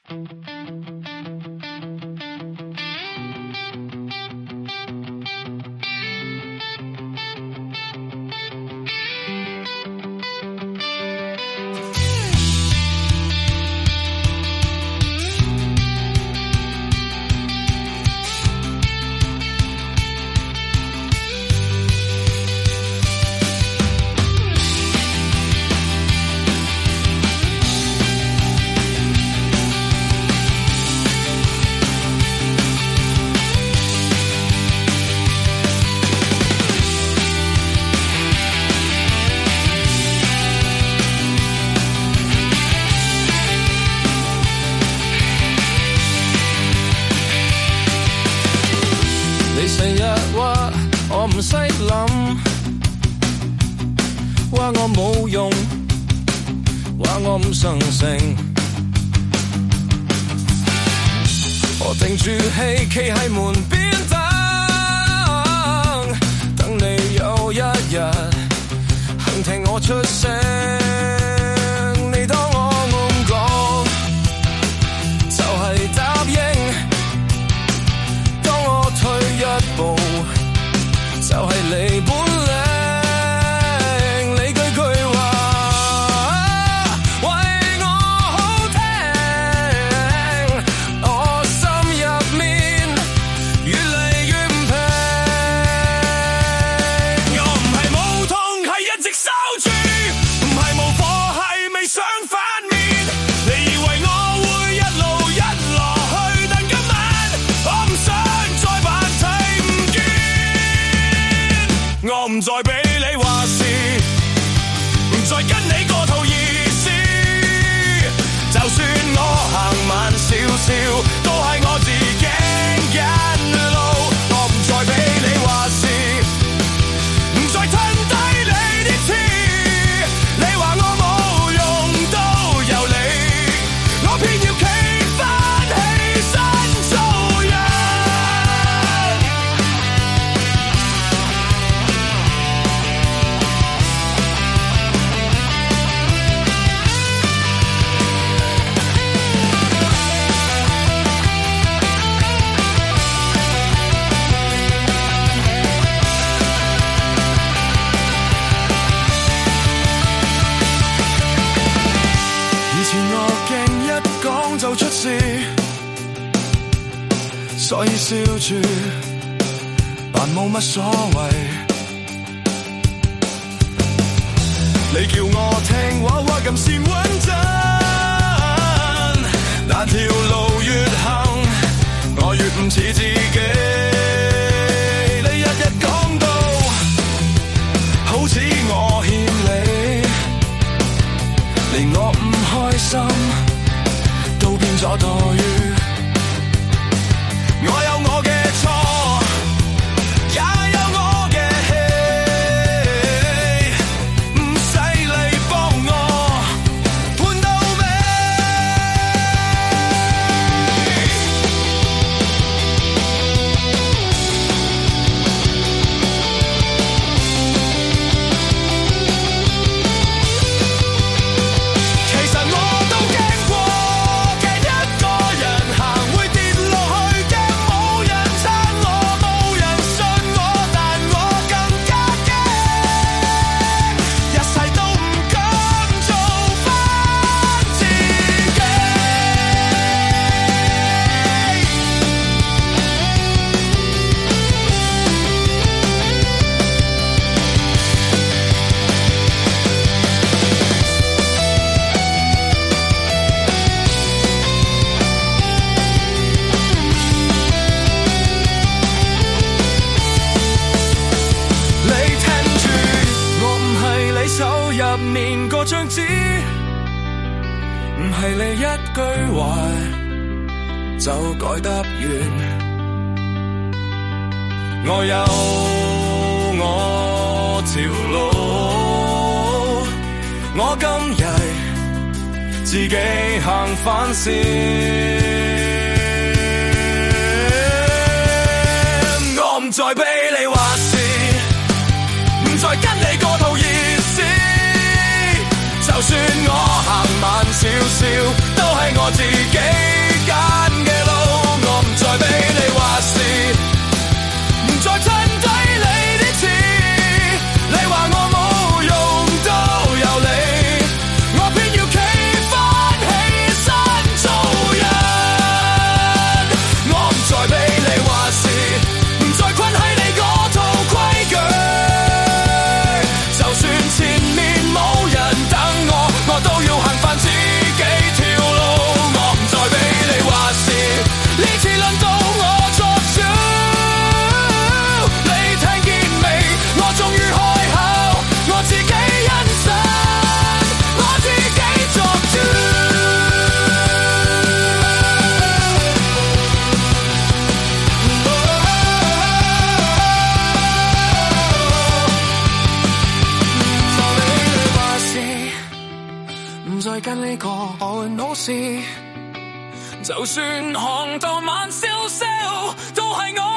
成日話我唔識諗，話我冇用，話我唔生性。我定住氣企喺門邊等你有一日肯聽我出聲。你當我咁講就係答應，當我退一步就係你本領，你句句話為我好聽，我心入面越嚟越唔平。我唔係冇痛，係一直守住，唔係冇火，係未想反面。你以為我會一路一落去，但今晚我唔想再扮睇唔見。我唔再俾你話事，唔再跟你嗰套意思。就算我行慢少少，都係我自己嘅路。我唔再俾你話事，唔再吞低你啲刺。你話我冇用都由你，我偏要企返起身做人。以前我驚一講就出事，所以笑住扮冇乜所謂。你叫我聽話話咁先穩陣，但條路越行我越唔似自己。你日日講到好似我欠你，令我唔開心都變咗多餘。我有我嘅錯，也有我嘅氣，唔使你幫我判到尾。其實我都驚過，驚一個人行會跌落去，驚冇人撐我，冇人信我，但我更加驚，一世都唔敢做返自己。你聽住，我唔係你手入面個張紙，唔係你一句話就改得完。我有我條路，我今日自己行返先。我唔再俾你話事，唔再跟你嗰套意思。就算我行慢少少，都係我自己就算行到晚消消，都係我。